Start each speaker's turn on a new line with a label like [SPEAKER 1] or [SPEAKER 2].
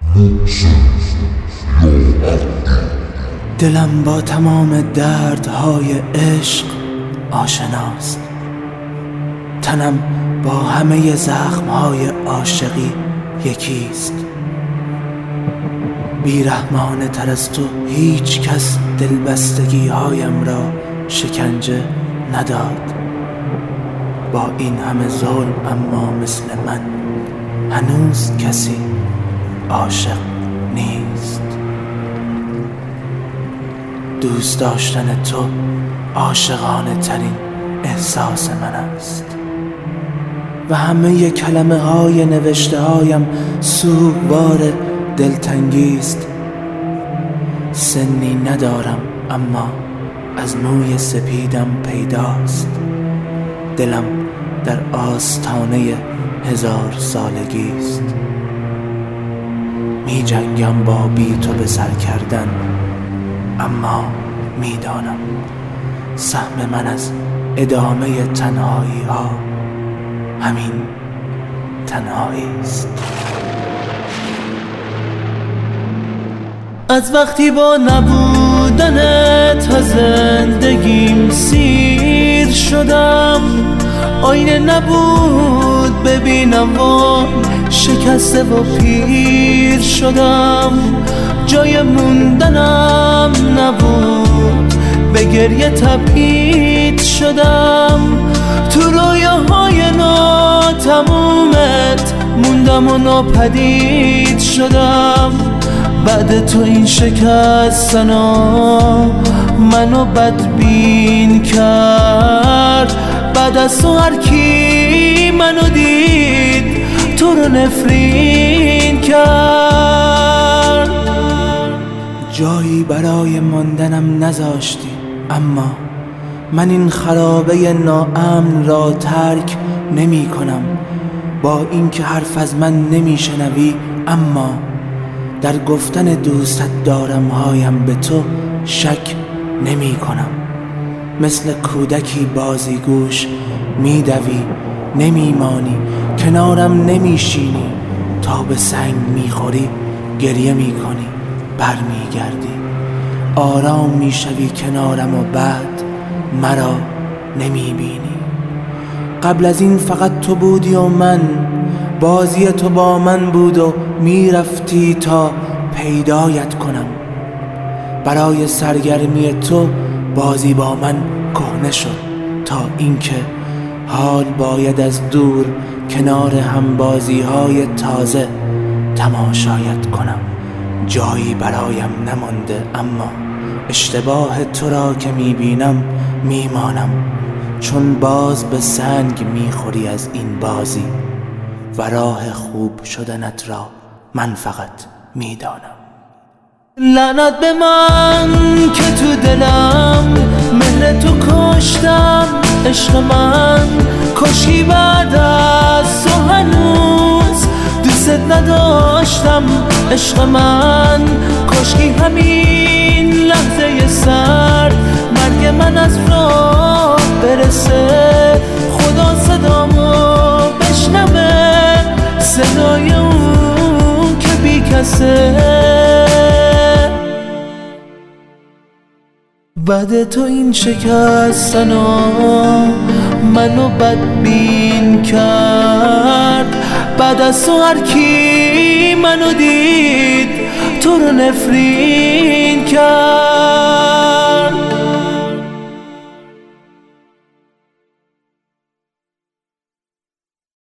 [SPEAKER 1] دلم با تمام دردهای عشق آشناست، تنم با همه زخمهای عاشقی یکیست. بیرحمانه تر از تو هیچ کس دلبستگی هایم را شکنجه نداد. با این همه ظلم اما مثل من هنوز کسی عاشق نیست. دوست داشتن تو عاشقانه ترین احساس من است و همه کلمه های نوشته هایم سوگوار دلتنگی است. سنی ندارم اما از موی سپیدم پیداست. دلم در آستانه 1000 سالگی است. می جنگم با بی تو به سر کردن، اما می دانم سهم من از ادامه تنهایی ها همین تنهایی است. از وقتی با نبودنت از زندگیم سیر شدم، آینه نبود ببینم و شکسته و پیر شدم. جای موندنم نبود، به گریه تبعید شدم. تو رویاهای ناتمومت موندم و ناپدید شدم. بعد تو این شکستنا منو بدبین کرد. بعد از تو هر کی منو دید تو رو نفرین کرد. جایی برای ماندنم نذاشتی، اما من این خرابه ناامن را ترک نمی کنم. با اینکه حرف از من نمی شنوی، اما در گفتن دوستت دارم هایم به تو شک نمی کنم. مثل کودکی بازیگوش می دوی نمی مانی، کنارم نمی شینی. تا به سنگ می خوری گریه می کنی، بر می گردی، آرام می شوی کنارم و بعد مرا نمی بینی. قبل از این فقط تو بودی و من، بازی تو با من بود و می رفتی تا پیدایت کنم. برای سرگرمی تو بازی با من کهنه شد، تا اینکه حال باید از دور کنار هم بازی های تازه تماشایت کنم. جایی برایم نمانده، اما اشتباه تو را که می بینم می مانم، چون باز به سنگ می خوری از این بازی و راه خوب شدنت را من فقط می دانم. لعنت به من که تو دلم مهر تو کشتم. عشق من کشکی بعد از تو هنوز دوست نداشتم. عشق من کشکی همین لحظه سرد مرگ من از راه برسه. خدا صدامو بشنوه، صدای اون که بی کسه. بعد تو این شکستنا منو بدبین کرد. بعد از تو هر کی منو دید تو رو نفرین کرد.